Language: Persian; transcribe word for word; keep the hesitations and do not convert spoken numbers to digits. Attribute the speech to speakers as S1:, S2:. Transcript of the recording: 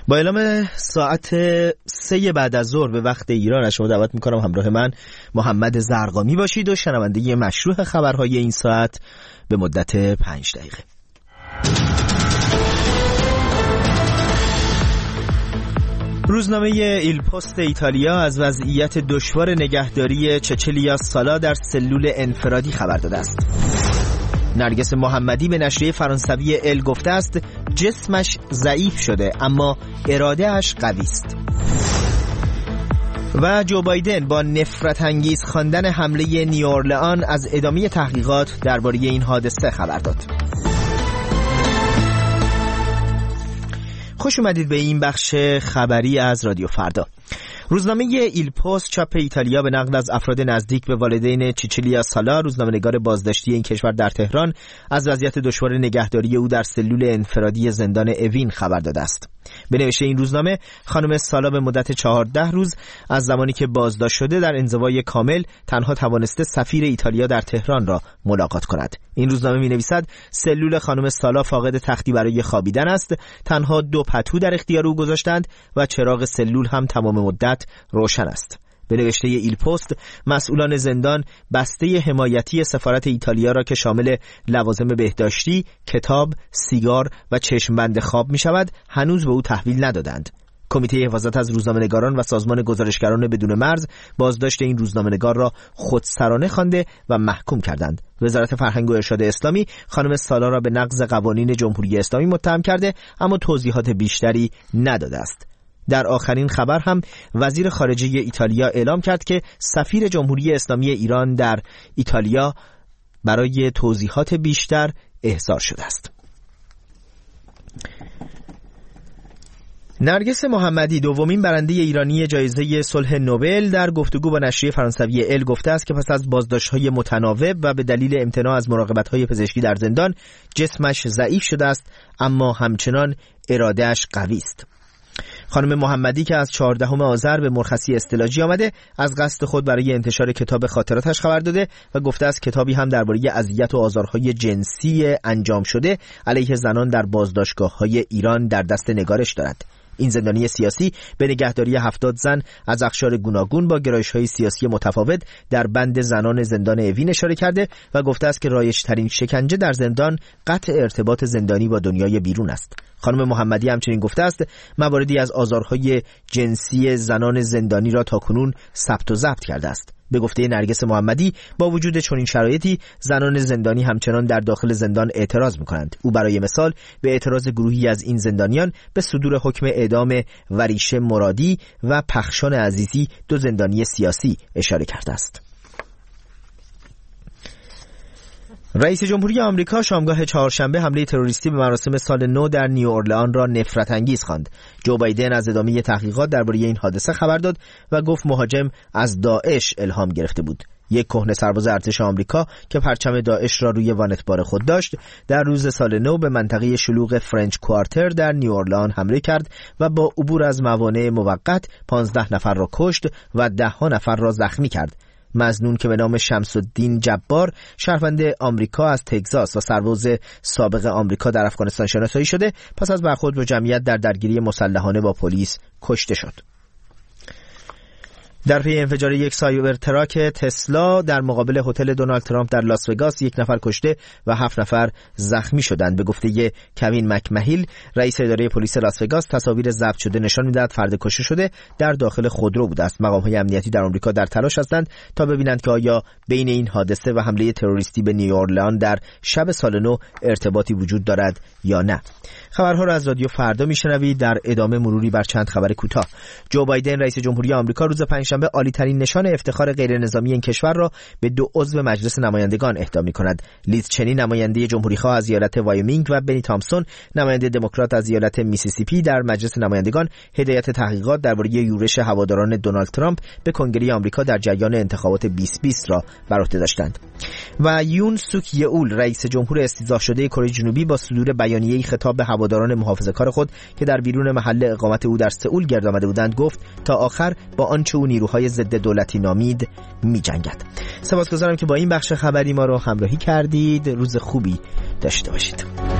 S1: با اعلام ساعت سه بعد از ظهر به وقت ایران از شما دعوت میکنم همراه من محمد زرقامی باشید و شنونده مشروع خبرهای این ساعت به مدت پنج دقیقه. روزنامه ایل پست ایتالیا از وضعیت دشوار نگهداری چچلیا سالا در سلول انفرادی خبر داده است. نرگس محمدی به نشریه فرانسوی ال گفته است جسمش ضعیف شده اما اراده‌اش قوی است. و جو بایدن با نفرت انگیز خواندن حمله نیوورلئان از ادامه تحقیقات درباره این حادثه خبر داد. خوش اومدید به این بخش خبری از رادیو فردا. روزنامه ایل پست چاپ ایتالیا به نقل از افراد نزدیک به والدین چچلیا سالا، روزنامه‌نگار بازداشتی این کشور در تهران، از وضعیت دشوار نگهداری او در سلول انفرادی زندان اوین خبر داده است. به نوشته این روزنامه، خانم سالا به مدت چهارده روز از زمانی که بازداشت شده در انزوای کامل تنها توانسته سفیر ایتالیا در تهران را ملاقات کند. این روزنامه می‌نویسد سلول خانم سالا فاقد تختی برای خوابیدن است، تنها دو پتو در اختیار او گذاشتند و چراغ سلول هم تمام مدت روشن است. به نوشته ایل پست، مسئولان زندان بسته حمایتی سفارت ایتالیا را که شامل لوازم بهداشتی، کتاب، سیگار و چشمبند خواب می شود هنوز به او تحویل ندادند. کمیته حفاظت از روزنامه‌نگاران و سازمان گزارشگران بدون مرز بازداشت این روزنامه‌نگار را خودسرانه خوانده و محکوم کردند. وزارت فرهنگ و ارشاد اسلامی خانم سالا را به نقض قوانین جمهوری اسلامی متهم کرده اما توضیحات بیشتری نداده است. در آخرین خبر هم وزیر خارجه ایتالیا اعلام کرد که سفیر جمهوری اسلامی ایران در ایتالیا برای توضیحات بیشتر احضار شده است. نرگس محمدی، دومین برنده ایرانی جایزه صلح نوبل، در گفتگو با نشریه فرانسوی ال گفته است که پس از بازداشت‌های متناوب و به دلیل امتناع از مراقبت‌های پزشکی در زندان جسمش ضعیف شده است اما همچنان اراده‌اش قوی است. خانم محمدی که از چهاردهم آذر به مرخصی استعلاجی آمده، از قصد خود برای انتشار کتاب خاطراتش خبر داده و گفته است کتابی هم درباره اذیت و آزارهای جنسی انجام شده علیه زنان در بازداشتگاه‌های ایران در دست نگارش دارد. این زندانی سیاسی به نگهداری هفتاد زن از اقشار گوناگون با گرایش‌های سیاسی متفاوت در بند زنان زندان اوین اشاره کرده و گفته است که رایج‌ترین شکنجه در زندان قطع ارتباط زندانی با دنیای بیرون است. خانم محمدی همچنین گفته است مواردی از آزارهای جنسی زنان زندانی را تاکنون ثبت و ضبط کرده است. به گفته نرگس محمدی، با وجود چنین شرایطی زنان زندانی همچنان در داخل زندان اعتراض می‌کنند. او برای مثال به اعتراض گروهی از این زندانیان به صدور حکم اعدام وریشه مرادی و پخشان عزیزی، دو زندانی سیاسی، اشاره کرده است. رئیس جمهوری آمریکا شامگاه چهارشنبه حمله تروریستی به مراسم سال نو در نیوورلئان را نفرت انگیز خواند. جو بایدن از ادامه تحقیقات درباره این حادثه خبر داد و گفت مهاجم از داعش الهام گرفته بود. یک کهنه سرباز ارتش آمریکا که پرچم داعش را روی وانتبار خود داشت، در روز سال نو به منطقه شلوغ فرنچ کوارتر در نیوورلئان حمله کرد و با عبور از موانع موقت پانزده نفر را کشت و ده ها نفر را زخمی کرد. مظنون که به نام شمس الدین جبار، شهروند آمریکا از تگزاس و سرباز سابق آمریکا در افغانستان شناسایی شده، پس از برخورد با جمعیت در درگیری مسلحانه با پلیس کشته شد. در پی انفجار یک سایبر تراک تسلا در مقابل هتل دونالد ترامپ در لاس وگاس، یک نفر کشته و هفت نفر زخمی شدند. به گفته کوین مکمهیل، رئیس اداره پلیس لاس وگاس، تصاویر ضبط شده نشان می‌دهد فرد کشته شده در داخل خودرو بوده است. مقام‌های امنیتی در آمریکا در تلاش هستند تا ببینند که آیا بین این حادثه و حمله تروریستی به نیوورلئان در شب سال نو ارتباطی وجود دارد یا نه. خبرها را از رادیو فردا میشنوید. در ادامه مروری بر چند خبر کوتاه. جو بایدن رئیس جمهوری آمریکا روز پنجشنبه عالی ترین نشان افتخار غیر نظامی این کشور را به دو عضو مجلس نمایندگان اهدا می‌کند. لیز چنی نماینده جمهوری‌خواه از ایالت وایومینگ و بنی تامسون نماینده دموکرات از ایالت میسیسیپی در مجلس نمایندگان هدایت تحقیقات درباره یورش هواداران دونالد ترامپ به کنگره آمریکا در جریان انتخابات بیست بیست را بر عهده داشتند. و یون سوک یئول رئیس جمهور استیضاح شده کره جنوبی با صدور بیانیه‌ای خطاب به هواداران محافظه‌کار خود که در بیرون محل اقامت او در سئول گرد آمده بودند گفت تا آخر با آنچه او نیروهای ضد دولتی نامید می‌جنگد. سپاسگزارم که با این بخش خبری ما رو همراهی کردید. روز خوبی داشته باشید.